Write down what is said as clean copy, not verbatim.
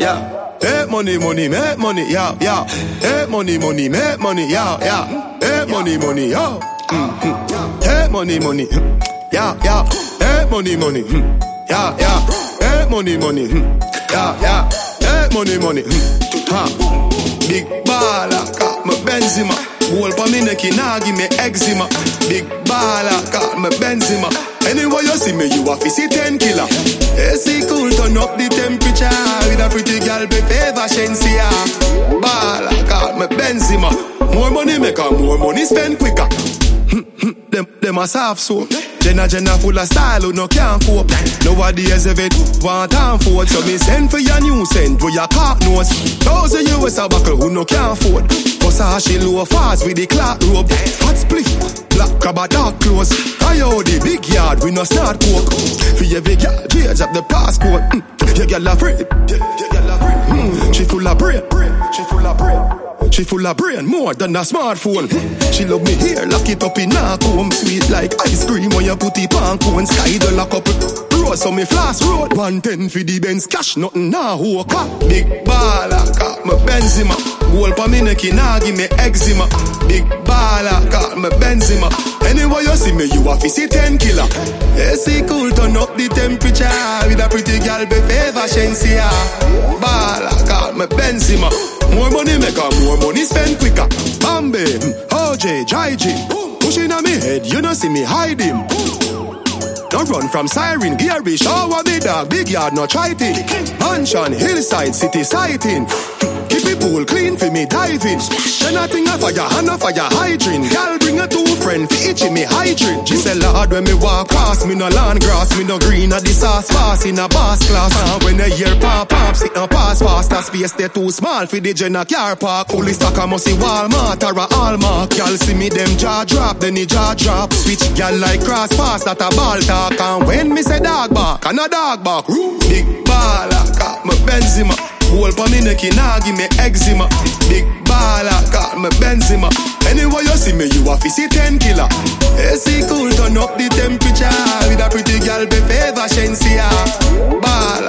yeah. Hey, money, money, make money, yeah, yeah. Hey, money, money, make money, yeah, yeah. Hey, money, money, yo. Hey, money, money, yeah, yeah. Hey, money, money, yeah, yeah. Hey, money, money, yeah, yeah. Hey, money, money, ha. Big baller, got my Benzema. Gold pa me neck, nah give me eczema. Big baller, got my Benzema. Anyway you see me, you a see 10 killer. AC cool, turn up the temperature. With a pretty girl, be favor Shensia. Baller, got my Benzema. More money maker, more money spend quicker. Them a soft soap. Jenna full of style who no can't cope. Nowadays if it want and afford. So me send for your new scent with your cock nose. Those of you is a buckle who no can't afford. Cause she low fast with the clock rope. Hot split, black crab a dark clothes. I owe the big yard we no start coke. For every girl, change up the passport. Your girl afraid. She full of brain. She full of brain. She full of brain, more than a smartphone. She love me here, lock it up in a comb. Sweet like ice cream when you put it on cone. Sky the lock up road, so me floss road. 110 for the Benz cash, nothing now who car. Big baller, got my Benzema. Gold pa me neck, nah give me eczema. Big baller, got my Benzema. Anyway you see me, you a see 10 killer. AC cool, turn up the temperature. With a pretty girl, be favor Shensia. Baller, got my Benzema. More money maker, more money spend quicker. Bambi, OJ, Jai-G. Pushing on me head, you don't see me hide him. Don't run from siren, Gary, shower me dog, big yard, no try it. Mansion, hillside, city sighting. Keep it pool clean for me diving. Then I think of fire, hand of fire hydrant. Girl bring a two friend for itching me hydrant. She say Lord when me walk past, me no land grass, me no green at the sauce pass in a boss class. And when the year pop, sit and pass fast. A space they too small for the Jenna car park. Fully stock I must see Walmart or a Hallmark. Girl see me them jaw drop, then the jaw drop. Switch girl like cross pass, that a ball talk. And when me say dog bark, and a dog bark. Big baller, got my Benzema. Gold pa me neck, nah give me eczema. Big baller, got my Benzema. Anyway you see me, you a see 10 killer. AC cool, turn up the temperature. With a pretty girl, be favor Shensia. Baller.